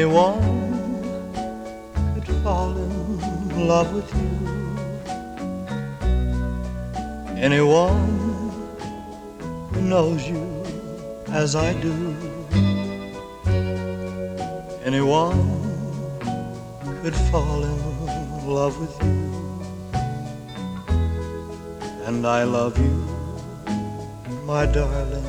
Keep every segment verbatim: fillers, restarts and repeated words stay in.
Anyone could fall in love with you. Anyone who knows you as I do. Anyone could fall in love with you. And I love you, my darling.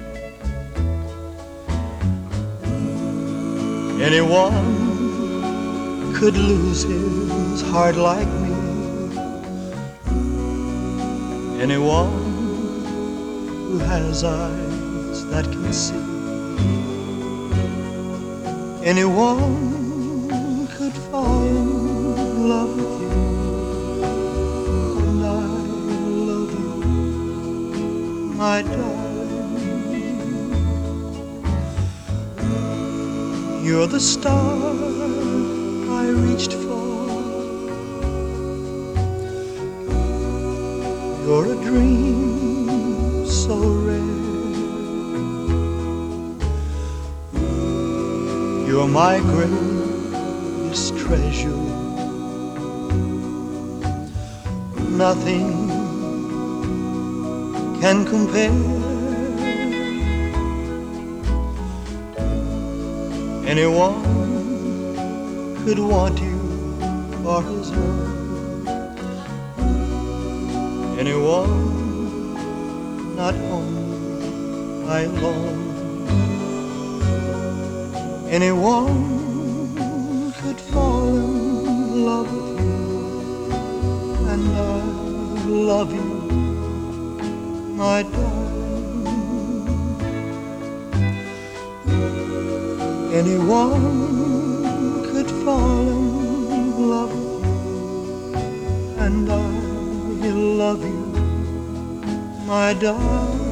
Anyone could lose his heart like me. Anyone who has eyes that can see. Anyone could fall in love with you. And I love you, my darling. You're the star I reached for. You're a dream so rare. You're my greatest treasure. Nothing can compare. Anyone could want you for his own. Anyone, not only I alone. Anyone could fall in love with you. And I love you, my darling. Anyone could fall in love with you. And I love you, my darling.